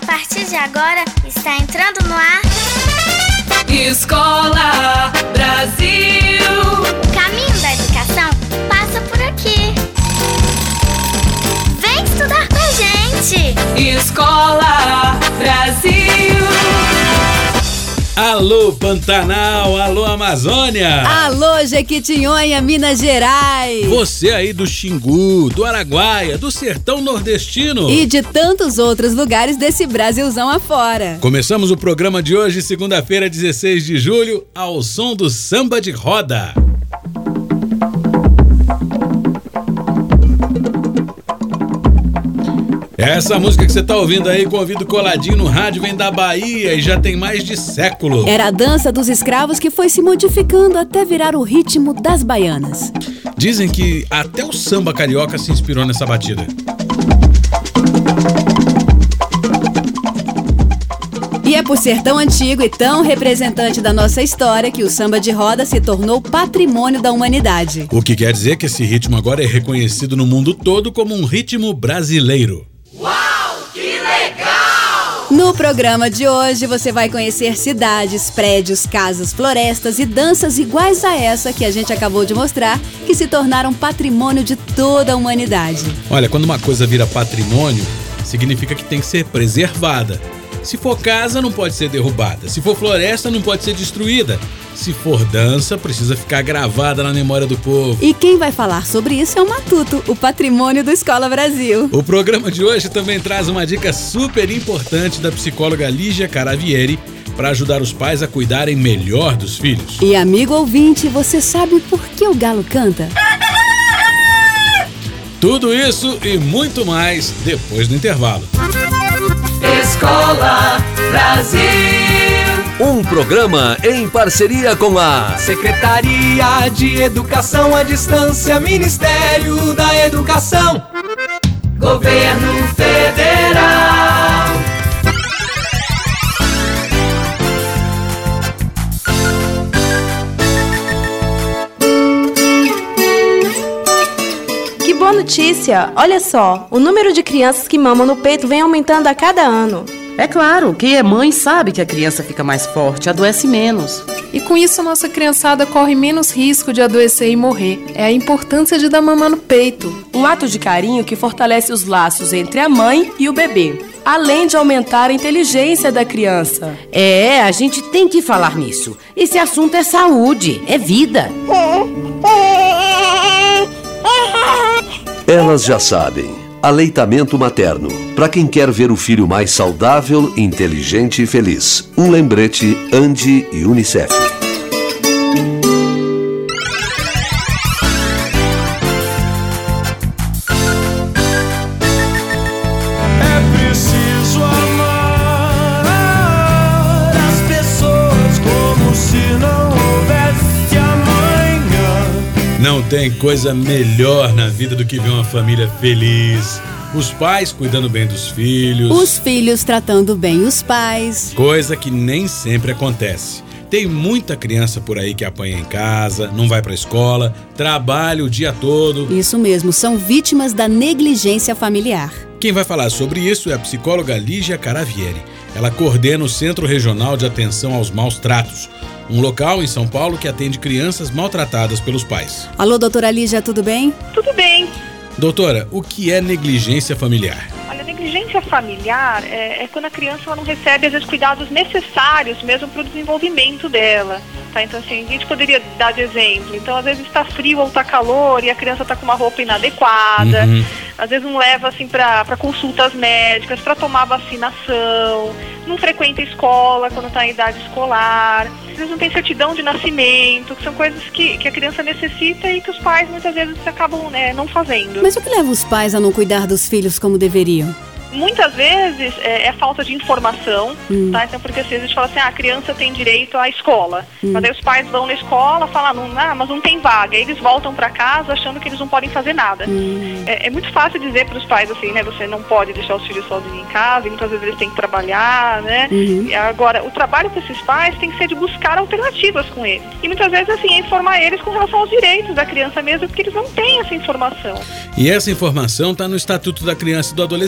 partir de agora, está entrando no ar... Escola Brasil. O caminho da educação passa por aqui. Vem estudar com a gente. Escola Brasil. Alô Pantanal, alô Amazônia. Alô Jequitinhonha, Minas Gerais. Você aí do Xingu, do Araguaia, do Sertão Nordestino. E de tantos outros lugares desse Brasilzão afora. Começamos o programa de hoje, segunda-feira, 16 de julho, ao som do samba de roda. Essa música que você tá ouvindo aí com o ouvido coladinho no rádio vem da Bahia e já tem mais de século. Era a dança dos escravos que foi se modificando até virar o ritmo das baianas. Dizem que até o samba carioca se inspirou nessa batida. E é por ser tão antigo e tão representante da nossa história que o samba de roda se tornou patrimônio da humanidade. O que quer dizer que esse ritmo agora é reconhecido no mundo todo como um ritmo brasileiro. Uau, que legal! No programa de hoje você vai conhecer cidades, prédios, casas, florestas e danças iguais a essa que a gente acabou de mostrar, que se tornaram patrimônio de toda a humanidade. Olha, quando uma coisa vira patrimônio, significa que tem que ser preservada. Se for casa, não pode ser derrubada. Se for floresta, não pode ser destruída. Se for dança, precisa ficar gravada na memória do povo. E quem vai falar sobre isso é o Matuto, o patrimônio do Escola Brasil. O programa de hoje também traz uma dica super importante da psicóloga Lígia Caravieri para ajudar os pais a cuidarem melhor dos filhos. E amigo ouvinte, você sabe por que o galo canta? Tudo isso e muito mais depois do intervalo. Escola Brasil. Um programa em parceria com a Secretaria de Educação à Distância, Ministério da Educação, Governo Federal. Que boa notícia! Olha só, o número de crianças que mamam no peito vem aumentando a cada ano. É claro, quem é mãe sabe que a criança fica mais forte, adoece menos. E com isso, nossa criançada corre menos risco de adoecer e morrer. É a importância de dar mamar no peito. Um ato de carinho que fortalece os laços entre a mãe e o bebê, além de aumentar a inteligência da criança. É, a gente tem que falar nisso. Esse assunto é saúde, é vida. Elas já sabem. Aleitamento materno. Para quem quer ver o filho mais saudável, inteligente e feliz. Um lembrete Andi e Unicef. é preciso amar as pessoas como se não houvesse amanhã. Não tem coisa melhor na vida do que ver uma família feliz. Os pais cuidando bem dos filhos. Os filhos tratando bem os pais. Coisa que nem sempre acontece. Tem muita criança por aí que apanha em casa, não vai pra escola, trabalha o dia todo. Isso mesmo, são vítimas da negligência familiar. Quem vai falar sobre isso é a psicóloga Lígia Caravieri. Ela coordena o Centro Regional de Atenção aos Maus Tratos, um local em São Paulo que atende crianças maltratadas pelos pais. Alô, doutora Lígia, tudo bem? Tudo bem. Doutora, o que é negligência familiar? Olha, negligência familiar é quando a criança ela não recebe, às vezes, cuidados necessários mesmo para o desenvolvimento dela. Tá? Então, assim, a gente poderia dar de exemplo. Então, às vezes está frio ou está calor e a criança está com uma roupa inadequada. Às vezes não leva, assim, para consultas médicas, para tomar vacinação. Não frequenta escola quando está em idade escolar. Às vezes não tem certidão de nascimento, que são coisas que a criança necessita e que os pais muitas vezes acabam não fazendo. Mas o que leva os pais a não cuidar dos filhos como deveriam? Muitas vezes é falta de informação, tá? Então, porque às vezes a gente fala assim, a criança tem direito à escola. Mas aí os pais vão na escola e falam, mas não tem vaga. Aí eles voltam para casa achando que eles não podem fazer nada. É muito fácil dizer para os pais assim, né? Você não pode deixar os filhos sozinhos em casa, e muitas vezes eles têm que trabalhar, né? E agora, o trabalho desses pais tem que ser de buscar alternativas com eles. E muitas vezes, assim, é informar eles com relação aos direitos da criança mesmo, porque eles não têm essa informação. E essa informação está no Estatuto da Criança e do Adolescente,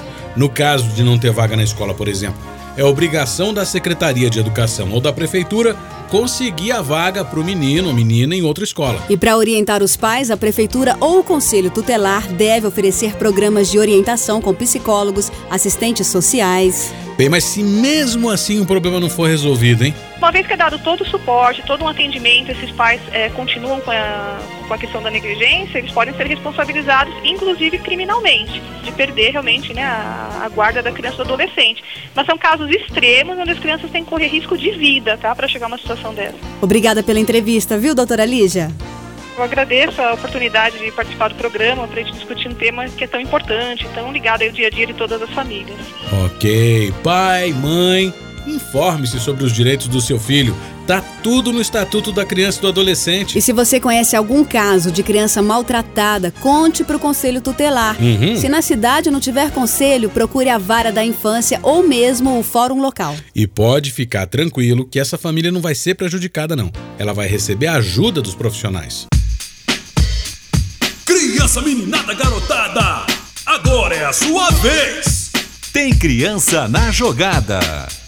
No caso de não ter vaga na escola, por exemplo, é obrigação da Secretaria de Educação ou da Prefeitura conseguir a vaga para o menino ou menina em outra escola. E para orientar os pais, a Prefeitura ou o Conselho Tutelar deve oferecer programas de orientação com psicólogos, assistentes sociais. Bem, mas se mesmo assim o problema não for resolvido, hein? Uma vez que é dado todo o suporte, todo um atendimento, esses pais continuam com a questão da negligência, eles podem ser responsabilizados, inclusive criminalmente, de perder realmente, né, a guarda da criança ou do adolescente. Mas são casos extremos onde as crianças têm que correr risco de vida, tá, para chegar a uma situação dessa. Obrigada pela entrevista, viu, doutora Lígia? Eu agradeço a oportunidade de participar do programa para a gente discutir um tema que é tão importante, tão ligado ao dia a dia de todas as famílias. Ok, pai, mãe, informe-se sobre os direitos do seu filho. Tá tudo no Estatuto da Criança e do Adolescente. E se você conhece algum caso de criança maltratada, conte para o Conselho Tutelar. Se na cidade não tiver conselho, procure a Vara da Infância ou mesmo o Fórum Local. E pode ficar tranquilo que essa família não vai ser prejudicada, não. Ela vai receber a ajuda dos profissionais. Criança, meninada, garotada, agora é a sua vez. Tem criança na jogada.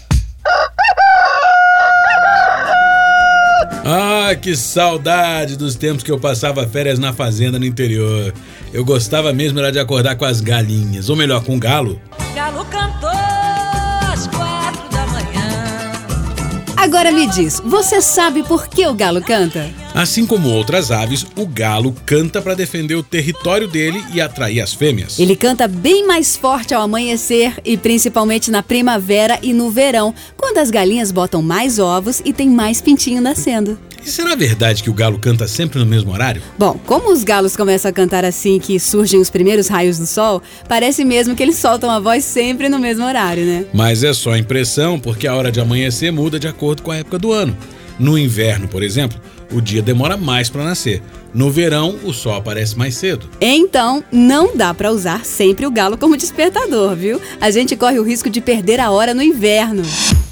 Ah, que saudade dos tempos que eu passava férias na fazenda no interior. Eu gostava mesmo era de acordar com as galinhas, ou melhor, com o galo. Galo cantou às 4 da manhã. Agora me diz, você sabe por que o galo canta? Assim como outras aves, o galo canta para defender o território dele e atrair as fêmeas. Ele canta bem mais forte ao amanhecer e principalmente na primavera e no verão, quando as galinhas botam mais ovos e tem mais pintinho nascendo. E será verdade que o galo canta sempre no mesmo horário? Bom, como os galos começam a cantar assim que surgem os primeiros raios do sol, parece mesmo que eles soltam a voz sempre no mesmo horário, né? Mas é só impressão, porque a hora de amanhecer muda de acordo com a época do ano. No inverno, por exemplo, o dia demora mais para nascer. No verão, o sol aparece mais cedo. Então, não dá para usar sempre o galo como despertador, viu? A gente corre o risco de perder a hora no inverno.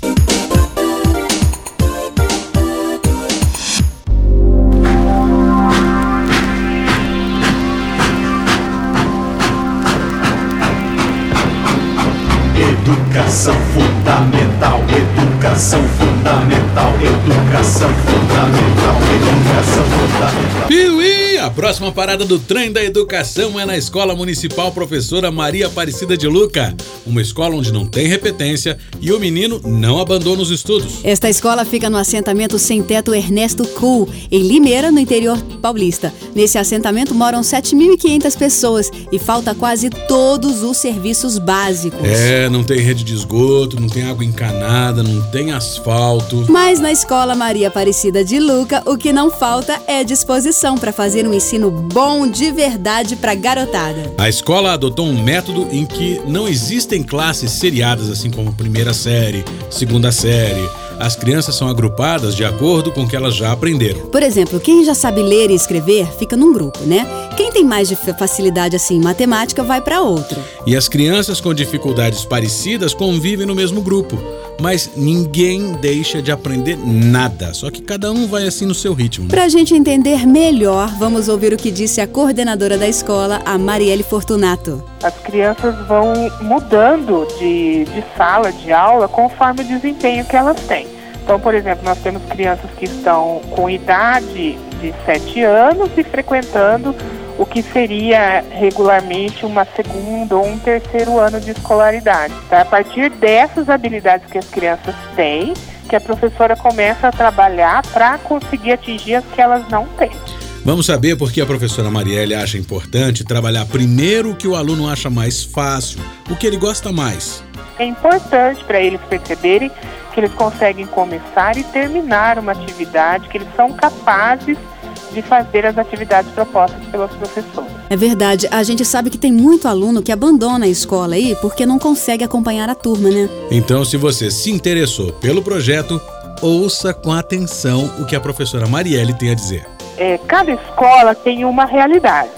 Educação fundamental, educação fundamental, educação fundamental, educação fundamental. Piuí! A próxima parada do trem da educação é na Escola Municipal Professora Maria Aparecida de Luca. Uma escola onde não tem repetência e o menino não abandona os estudos. Esta escola fica no assentamento Sem Teto Ernesto Kuhl, em Limeira, no interior paulista. Nesse assentamento moram 7.500 pessoas e falta quase todos os serviços básicos. Não tem rede de esgoto, não tem água encanada, não tem asfalto. Mas na Escola Maria Aparecida de Luca, o que não falta é disposição para fazer um ensino bom de verdade para garotada. A escola adotou um método em que não existem classes seriadas, assim como primeira série, segunda série. As crianças são agrupadas de acordo com o que elas já aprenderam. Por exemplo, quem já sabe ler e escrever fica num grupo, né? Quem tem mais de facilidade assim em matemática vai para outro. E as crianças com dificuldades parecidas convivem no mesmo grupo. Mas ninguém deixa de aprender nada, só que cada um vai assim no seu ritmo. Né? Pra gente entender melhor, vamos ouvir o que disse a coordenadora da escola, a Marielle Fortunato. As crianças vão mudando de sala, de aula, conforme o desempenho que elas têm. Então, por exemplo, nós temos crianças que estão com idade de 7 anos e frequentando o que seria regularmente uma segunda ou um terceiro ano de escolaridade. Tá? A partir dessas habilidades que as crianças têm, que a professora começa a trabalhar para conseguir atingir as que elas não têm. Vamos saber por que a professora Marielle acha importante trabalhar primeiro o que o aluno acha mais fácil, o que ele gosta mais. É importante para eles perceberem que eles conseguem começar e terminar uma atividade, que eles são capazes de fazer as atividades propostas pelos professores. É verdade, a gente sabe que tem muito aluno que abandona a escola aí porque não consegue acompanhar a turma, né? Então, se você se interessou pelo projeto, ouça com atenção o que a professora Marielle tem a dizer. Cada escola tem uma realidade.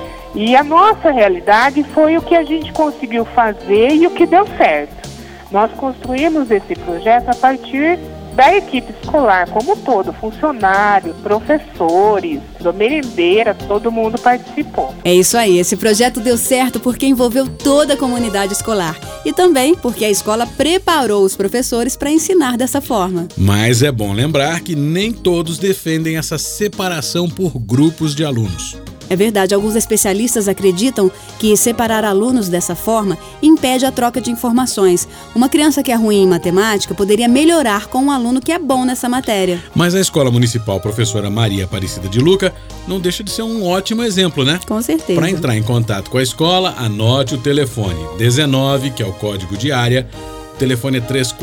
E a nossa realidade foi o que a gente conseguiu fazer e o que deu certo. Nós construímos esse projeto a partir da equipe escolar como um todo, funcionários, professores, merendeira, todo mundo participou. É isso aí, esse projeto deu certo porque envolveu toda a comunidade escolar e também porque a escola preparou os professores para ensinar dessa forma. Mas é bom lembrar que nem todos defendem essa separação por grupos de alunos. É verdade, alguns especialistas acreditam que separar alunos dessa forma impede a troca de informações. Uma criança que é ruim em matemática poderia melhorar com um aluno que é bom nessa matéria. Mas a Escola Municipal Professora Maria Aparecida de Luca não deixa de ser um ótimo exemplo, né? Com certeza. Para entrar em contato com a escola, anote o telefone 19, que é o código de área. O telefone é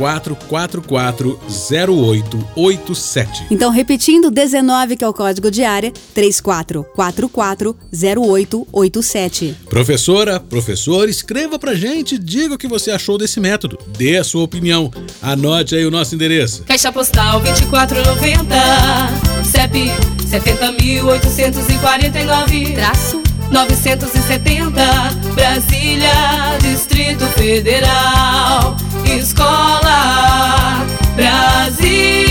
3444-0887. Então, repetindo, 19, que é o código de área, 3444-0887. Professora, professor, escreva pra gente, diga o que você achou desse método. Dê a sua opinião. Anote aí o nosso endereço. Caixa Postal 2490, CEP 70.849-970, Brasília, Distrito Federal. Escola Brasil.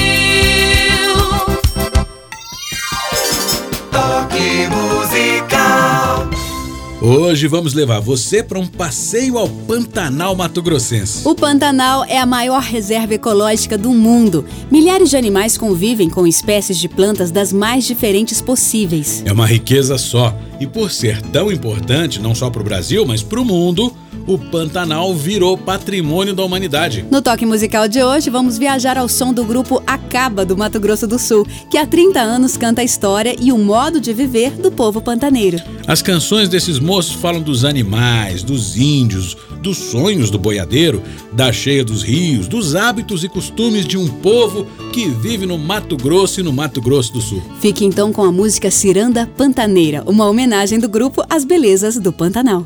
Toque musical. Hoje vamos levar você para um passeio ao Pantanal Mato Grossense. O Pantanal é a maior reserva ecológica do mundo. Milhares de animais convivem com espécies de plantas das mais diferentes possíveis. É uma riqueza só. E por ser tão importante, não só para o Brasil, mas para o mundo, o Pantanal virou patrimônio da humanidade. No Toque Musical de hoje, vamos viajar ao som do grupo Acaba, do Mato Grosso do Sul, que há 30 anos canta a história e o modo de viver do povo pantaneiro. As canções desses moços falam dos animais, dos índios, dos sonhos do boiadeiro, da cheia dos rios, dos hábitos e costumes de um povo que vive no Mato Grosso e no Mato Grosso do Sul. Fique então com a música Ciranda Pantaneira, uma homenagem do grupo às belezas do Pantanal.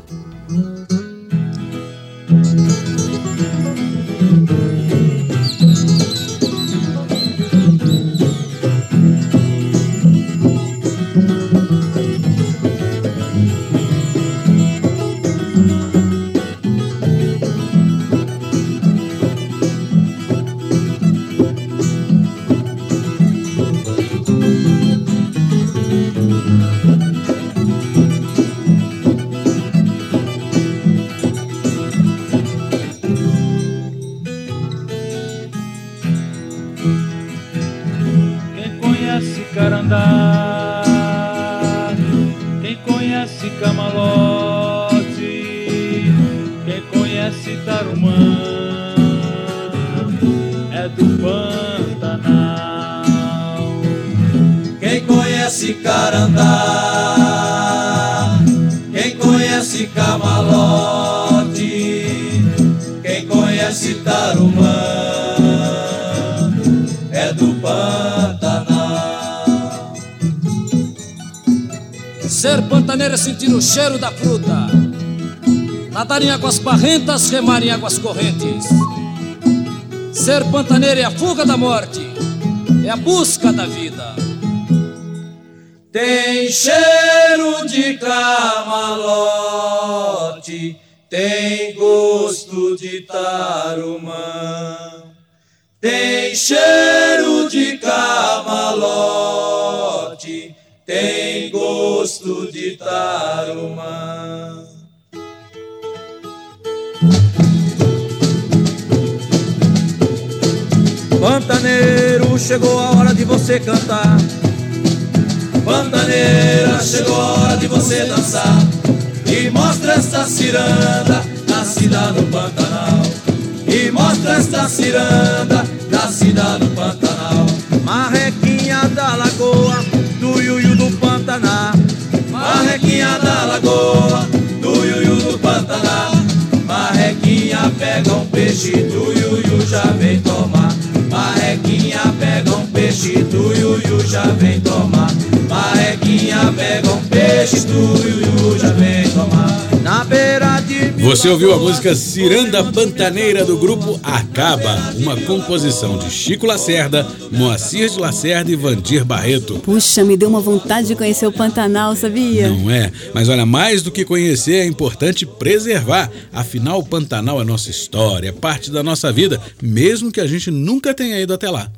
Carandá, quem conhece Camalote, quem conhece Tarumã, é do Pantanal. Quem conhece Carandá, quem conhece Camalote, quem conhece Tarumã, é do Pantanal. Ser pantaneiro é sentir o cheiro da fruta, nadar em águas barrentas, remar em águas correntes. Ser pantaneiro é a fuga da morte, é a busca da vida. Tem cheiro de camalote, tem gosto de tarumã. Tem cheiro de camalote, tem gosto de tarumã. Pantaneiro, chegou a hora de você cantar. Pantaneira, chegou a hora de você dançar. E mostra esta ciranda, nascida no Pantanal. E mostra esta ciranda, nascida no Pantanal. Marrequinha da Lagoa, do Iuiu do Pantanal. Marrequinha da Lagoa, do Iuiu do Pantanal. Marrequinha pega um peixe, do Iuiu já vem tomar. Marrequinha pega um peixe, do Iuiu já vem tomar. Marrequinha pega um peixe, do Iuiu já vem tomar. Na beira de Você ouviu a música Ciranda Pantaneira do grupo Acaba, uma composição de Chico Lacerda, Moacir de Lacerda e Vandir Barreto. Puxa, me deu uma vontade de conhecer o Pantanal, sabia? Não é? Mas olha, mais do que conhecer, é importante preservar. Afinal, o Pantanal é nossa história, é parte da nossa vida, mesmo que a gente nunca tenha ido até lá.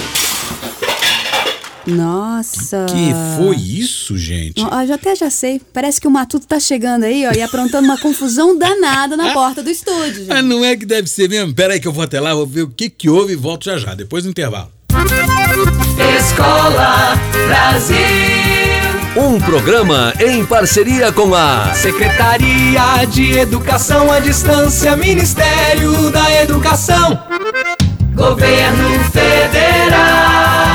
Nossa. Que foi isso, gente? Já sei. Parece que o Matuto tá chegando aí, ó, e aprontando uma confusão danada na porta do estúdio, gente. Ah, não é que deve ser mesmo? Pera aí que eu vou até lá, vou ver o que houve e volto já, depois do intervalo. Escola Brasil. Um programa em parceria com a Secretaria de Educação à Distância, Ministério da Educação, Governo Federal.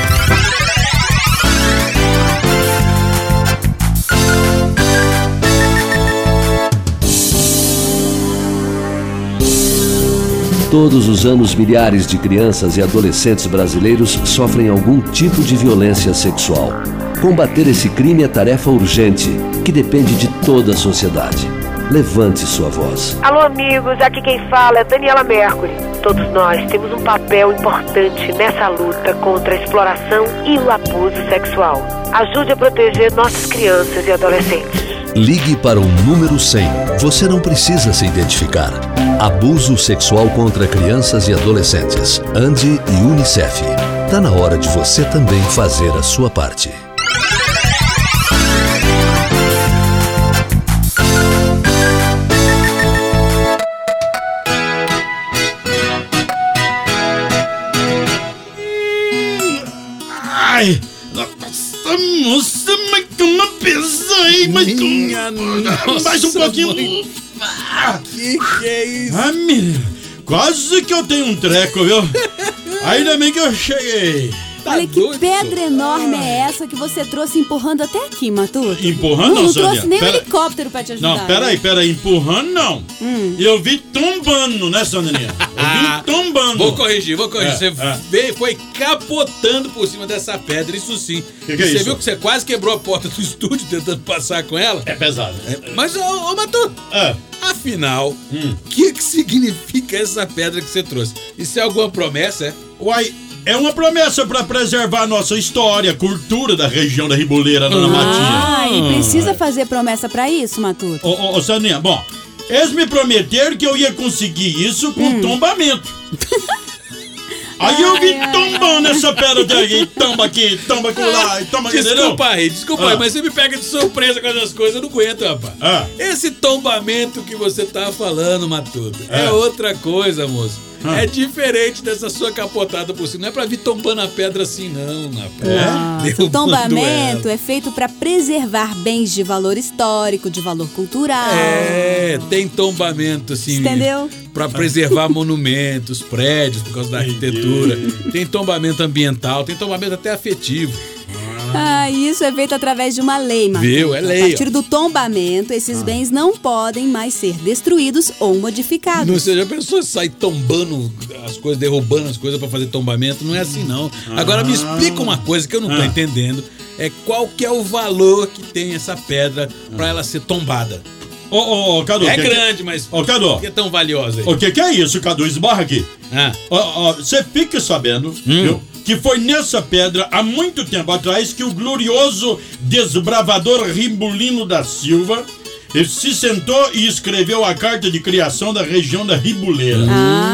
Todos os anos, milhares de crianças e adolescentes brasileiros sofrem algum tipo de violência sexual. Combater esse crime é tarefa urgente, que depende de toda a sociedade. Levante sua voz. Alô, amigos, aqui quem fala é Daniela Mercury. Todos nós temos um papel importante nessa luta contra a exploração e o abuso sexual. Ajude a proteger nossas crianças e adolescentes. Ligue para o número 100. Você não precisa se identificar. Abuso sexual contra crianças e adolescentes. ANDI e UNICEF. Tá na hora de você também fazer a sua parte. Ai, nossa moça, mas que uma pesada aí, mas mais um pouquinho. Que é isso? Ah, menina, quase que eu tenho um treco, viu? Ainda bem que eu cheguei. Olha que pedra enorme é essa que você trouxe empurrando até aqui, Matuto. Empurrando não, não Sônia? trouxe nem um helicóptero pra te ajudar. Não, peraí, empurrando não. Eu vi tombando, né, Soninha? Eu vi tombando. Vou corrigir. Você veio, foi capotando por cima dessa pedra, isso sim. Que é você isso? viu que você quase quebrou a porta do estúdio tentando passar com ela? É pesado. Mas, ô Matuto, afinal, o que significa essa pedra que você trouxe? Isso é alguma promessa, é? Uai, é uma promessa para preservar a nossa história, cultura da região da Riboleira, Dona Matinha. E precisa fazer promessa pra isso, Matuto? Ô, Saninha, bom, eles me prometeram que eu ia conseguir isso com tombamento. Aí eu vi tombando essa pedra daqui, tomba aqui, tomba lá, tomba aqui, Desculpa aí, mas você me pega de surpresa com essas coisas, eu não aguento, rapaz. Esse tombamento que você tá falando, Matuto, é outra coisa, moço. É diferente dessa sua capotada por cima. Não é pra vir tombando a pedra assim, não, rapaz. O tombamento é feito pra preservar bens de valor histórico, de valor cultural. Tem tombamento, assim. Entendeu? Pra preservar monumentos, prédios, por causa da arquitetura. Tem tombamento ambiental, tem tombamento até afetivo. Isso é feito através de uma lei, Matuto. Viu? É lei. A partir do tombamento, esses bens não podem mais ser destruídos ou modificados. Não seja, a pessoa sai tombando as coisas, derrubando as coisas pra fazer tombamento, não é assim não. Agora me explica uma coisa que eu não tô entendendo, qual que é o valor que tem essa pedra pra ela ser tombada? Ô, Cadu. É grande, mas Cadu, por que é tão valiosa aí? O que é isso, Cadu? Esbarra aqui. Você fica sabendo, viu? Que foi nessa pedra, há muito tempo atrás, que o glorioso desbravador Ribulino da Silva ele se sentou e escreveu a carta de criação da região da Riboleira.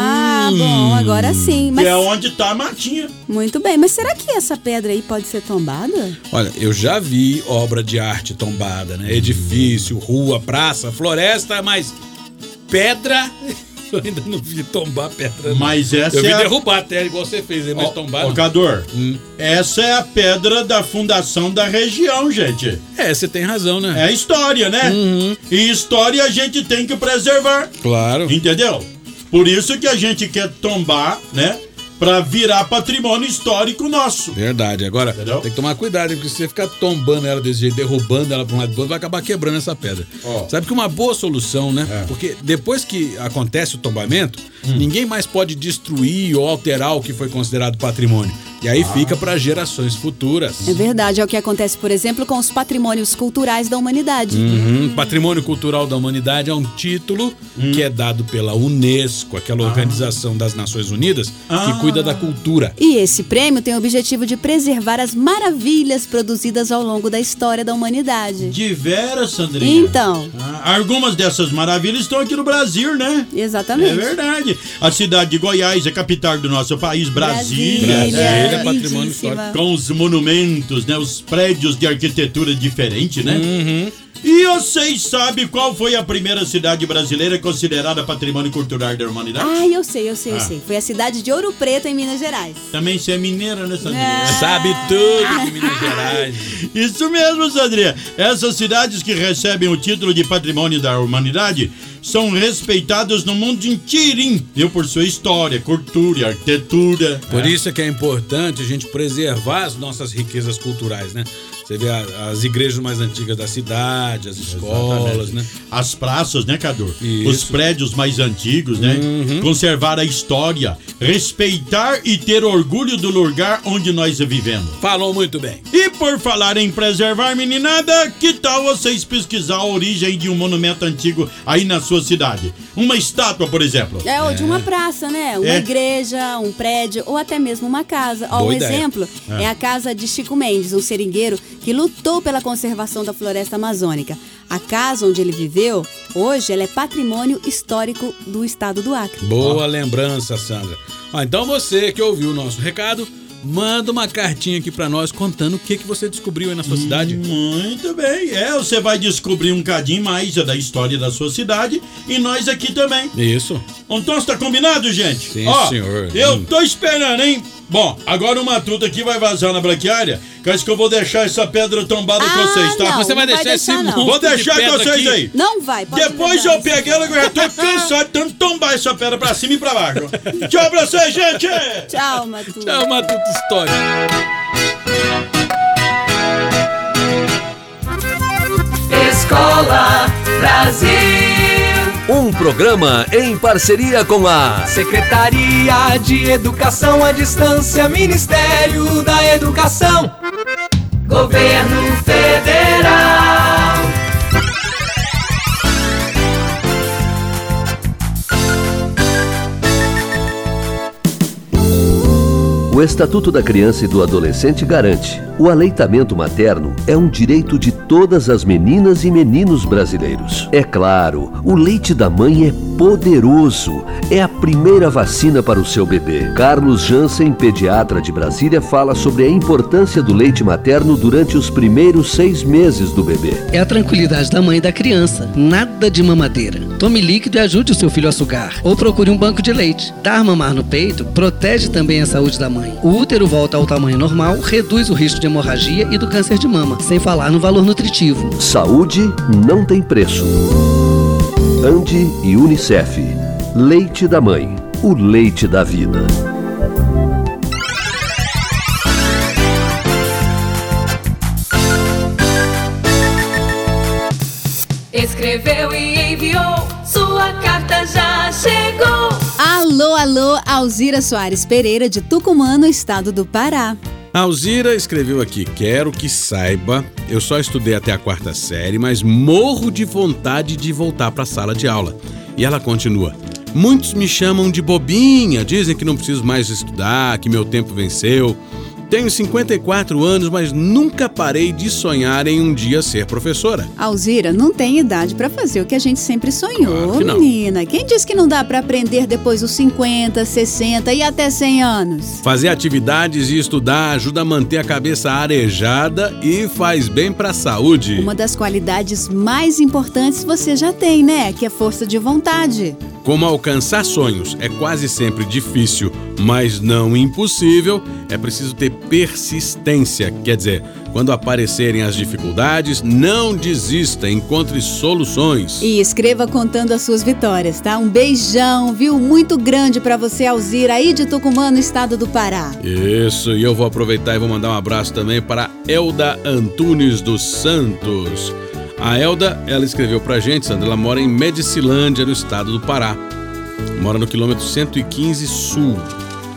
Bom, agora sim. Mas... Que é onde tá a Matinha. Muito bem, mas será que essa pedra aí pode ser tombada? Olha, eu já vi obra de arte tombada, né? Edifício, rua, praça, floresta, mas pedra... Eu ainda não vi tombar pedra. Mas essa eu vi derrubar até, igual você fez, mas tombar não. Cador, essa é a pedra da fundação da região, gente. Você tem razão, né? É história, né? E história a gente tem que preservar. Claro. Entendeu? Por isso que a gente quer tombar, né? Pra virar patrimônio histórico nosso. Verdade. Agora, tem que tomar cuidado, porque se você ficar tombando ela desse jeito, derrubando ela pra um lado e pro outro, vai acabar quebrando essa pedra. Sabe que uma boa solução, né? Porque depois que acontece o tombamento, ninguém mais pode destruir ou alterar o que foi considerado patrimônio. E aí fica para gerações futuras. É verdade, é o que acontece, por exemplo, com os patrimônios culturais da humanidade. Patrimônio Cultural da Humanidade é um título que é dado pela Unesco, aquela Organização das Nações Unidas, que cuida da cultura. E esse prêmio tem o objetivo de preservar as maravilhas produzidas ao longo da história da humanidade. De veras, Sandrinha? Então. Algumas dessas maravilhas estão aqui no Brasil, né? Exatamente. É verdade. A cidade de Goiás é capital do nosso país, Brasília. É patrimônio histórico. Com os monumentos, né? Os prédios de arquitetura diferente, né? E vocês sabem qual foi a primeira cidade brasileira considerada patrimônio cultural da humanidade? Eu sei. Foi a cidade de Ouro Preto, em Minas Gerais. Também você é mineira, né, Sandrinha? Sabe tudo de Minas Gerais. Isso mesmo, Sandrinha. Essas cidades que recebem o título de patrimônio da humanidade são respeitadas no mundo inteirinho, por sua história, cultura e arquitetura. Por isso é que é importante a gente preservar as nossas riquezas culturais, né? Você vê as igrejas mais antigas da cidade, as escolas, né? As praças, né, Cadu? Isso. Os prédios mais antigos, né? Conservar a história, respeitar e ter orgulho do lugar onde nós vivemos. Falou muito bem. E por falar em preservar, meninada, que tal vocês pesquisar a origem de um monumento antigo aí na sua cidade? Uma estátua, por exemplo. Ou de uma praça, né? Uma igreja, um prédio ou até mesmo uma casa. Um exemplo é a casa de Chico Mendes, um seringueiro que lutou pela conservação da floresta amazônica. A casa onde ele viveu, hoje, ela é patrimônio histórico do estado do Acre. Boa lembrança, Sandra. Então você que ouviu o nosso recado, manda uma cartinha aqui pra nós contando o que você descobriu aí na sua cidade. Muito bem. Você vai descobrir um cadinho mais da história da sua cidade e nós aqui também. Isso. Então está combinado, gente? Sim, senhor. Eu tô esperando, hein? Bom, agora o Matuto aqui vai vazar na braquiária, que acho que eu vou deixar essa pedra tombada com vocês, tá? Não, você vai deixar esse monte Vou deixar de com vocês aqui. aí. Não vai, pode Depois eu peguei ela, eu já tô cansado de tanto tombar essa pedra pra cima e pra baixo. Tchau pra vocês, gente! Tchau, Matuto. Tchau, Matuto História. Escola Brasil. Um programa em parceria com a Secretaria de Educação à Distância, Ministério da Educação, Governo Federal. O Estatuto da Criança e do Adolescente garante: o aleitamento materno é um direito de todas as meninas e meninos brasileiros. É claro, o leite da mãe é poderoso. É a primeira vacina para o seu bebê. Carlos Jansen, pediatra de Brasília, fala sobre a importância do leite materno durante os primeiros 6 meses do bebê. É a tranquilidade da mãe e da criança. Nada de mamadeira. Tome líquido e ajude o seu filho a sugar. Ou procure um banco de leite. Dar mamar no peito protege também a saúde da mãe. O útero volta ao tamanho normal, reduz o risco de hemorragia e do câncer de mama, sem falar no valor nutritivo. Saúde não tem preço. Ande e Unicef. Leite da mãe, o leite da vida. Escreveu e enviou, sua carta já chegou. Alô, Alzira Soares Pereira, de Tucumã, no estado do Pará. A Alzira escreveu aqui: quero que saiba, eu só estudei até a 4ª série, mas morro de vontade de voltar para a sala de aula. E ela continua: muitos me chamam de bobinha, dizem que não preciso mais estudar, que meu tempo venceu. Tenho 54 anos, mas nunca parei de sonhar em um dia ser professora. Alzira, não tem idade pra fazer o que a gente sempre sonhou, Claro que não. menina. Quem disse que não dá pra aprender depois dos 50, 60 e até 100 anos? Fazer atividades e estudar ajuda a manter a cabeça arejada e faz bem pra saúde. Uma das qualidades mais importantes você já tem, né? Que é força de vontade. Como alcançar sonhos é quase sempre difícil, mas não impossível, é preciso ter persistência. Quer dizer, quando aparecerem as dificuldades, não desista, encontre soluções. E escreva contando as suas vitórias, tá? Um beijão, viu? Muito grande pra você, Alzira, aí de Tucumã, no estado do Pará. Isso, e eu vou aproveitar e vou mandar um abraço também para Elda Antunes dos Santos. A Elda, ela escreveu pra gente, Sandra, ela mora em Medicilândia, no estado do Pará. Mora no quilômetro 115 Sul.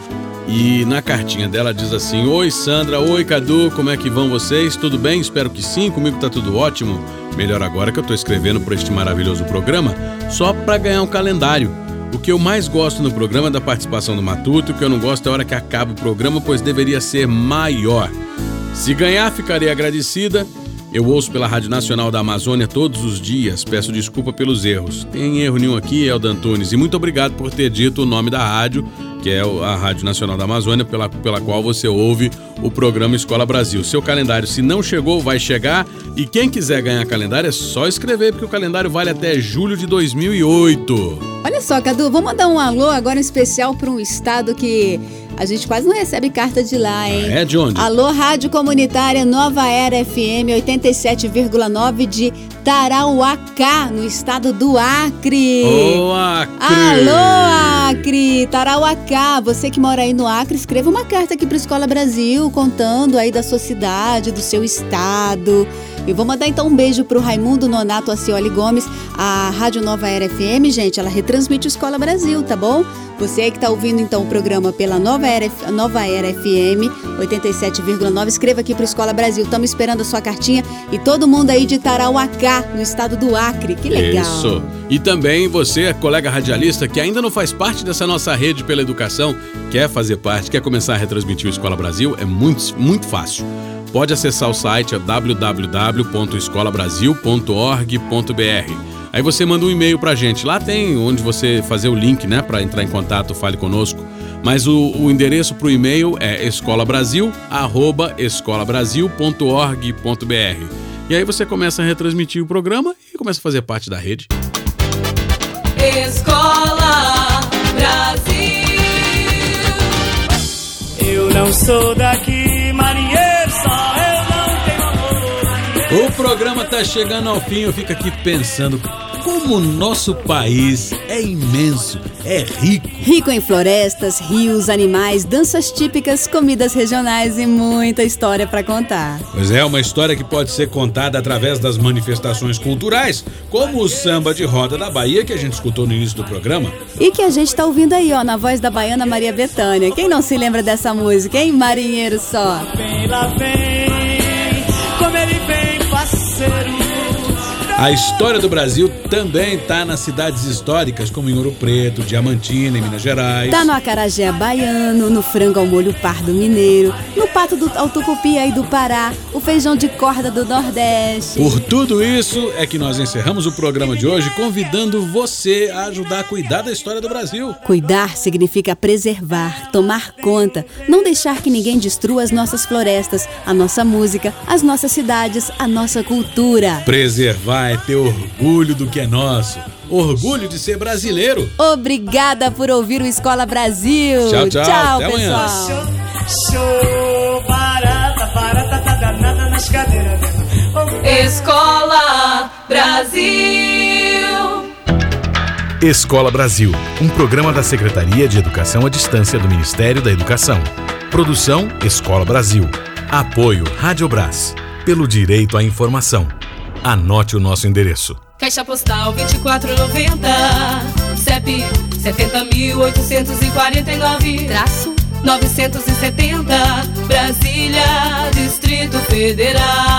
E na cartinha dela diz assim: oi Sandra, oi Cadu, como é que vão vocês? Tudo bem? Espero que sim, comigo tá tudo ótimo. Melhor agora que eu tô escrevendo para este maravilhoso programa só para ganhar um calendário. O que eu mais gosto no programa é da participação do Matuto, o que eu não gosto é a hora que acaba o programa, pois deveria ser maior. Se ganhar, ficarei agradecida. Eu ouço pela Rádio Nacional da Amazônia todos os dias, peço desculpa pelos erros. Tem erro nenhum aqui, Elda Antunes, e muito obrigado por ter dito o nome da rádio, que é a Rádio Nacional da Amazônia, pela qual você ouve o programa Escola Brasil. Seu calendário, se não chegou, vai chegar, e quem quiser ganhar calendário é só escrever, porque o calendário vale até julho de 2008. Olha só, Cadu, vou mandar um alô agora em especial para um estado que a gente quase não recebe carta de lá, hein? É de onde? Alô, Rádio Comunitária Nova Era FM 87,9 de Tarauacá, no estado do Acre. Ô, Acre! Alô, Acre! Tarauacá, você que mora aí no Acre, escreva uma carta aqui para Escola Brasil, contando aí da sua cidade, do seu estado. E vou mandar então um beijo pro Raimundo Nonato Acioli Gomes. A Rádio Nova Era FM, gente, ela retransmite o Escola Brasil, tá bom? Você aí que tá ouvindo então o programa pela Nova Era FM 87,9, escreva aqui pro Escola Brasil. Estamos esperando a sua cartinha e todo mundo aí de Tarauacá, no estado do Acre. Que legal. Isso. E também você, colega radialista, que ainda não faz parte dessa nossa rede pela educação, quer fazer parte, quer começar a retransmitir o Escola Brasil, é muito fácil. Pode acessar o site www.escolabrasil.org.br. Aí você manda um e-mail pra gente. Lá tem onde você fazer o link, né, para entrar em contato, fale conosco. Mas o endereço pro e-mail é escolabrasil@escolabrasil.org.br. E aí você começa a retransmitir o programa e começa a fazer parte da rede. Escola Brasil. Eu não sou daqui, marinheiro, só eu não tenho amor. O programa tá chegando ao fim, eu fico aqui pensando como o nosso país é imenso, é rico. Rico em florestas, rios, animais, danças típicas, comidas regionais e muita história para contar. Pois é, uma história que pode ser contada através das manifestações culturais, como o samba de roda da Bahia, que a gente escutou no início do programa. E que a gente tá ouvindo aí, ó, na voz da baiana Maria Bethânia. Quem não se lembra dessa música, hein? Marinheiro só. Lá vem, como ele vem, parceiro. A história do Brasil também tá nas cidades históricas, como em Ouro Preto, Diamantina, em Minas Gerais. Tá no acarajé baiano, no frango ao molho pardo mineiro, no pato ao tucupi aí do Pará, o feijão de corda do Nordeste. Por tudo isso é que nós encerramos o programa de hoje convidando você a ajudar a cuidar da história do Brasil. Cuidar significa preservar, tomar conta, não deixar que ninguém destrua as nossas florestas, a nossa música, as nossas cidades, a nossa cultura. Preservar é ter orgulho do que é nosso. Orgulho de ser brasileiro. Obrigada por ouvir o Escola Brasil. Tchau, tchau. Tchau, até pessoal. Amanhã. Show, barata, tá danada nas cadeiras. Escola Brasil. Escola Brasil, um programa da Secretaria de Educação à Distância do Ministério da Educação. Produção Escola Brasil. Apoio Rádio Brás. Pelo direito à informação. Anote o nosso endereço. Caixa Postal 2490, CEP 70.849-970, Brasília, Distrito Federal.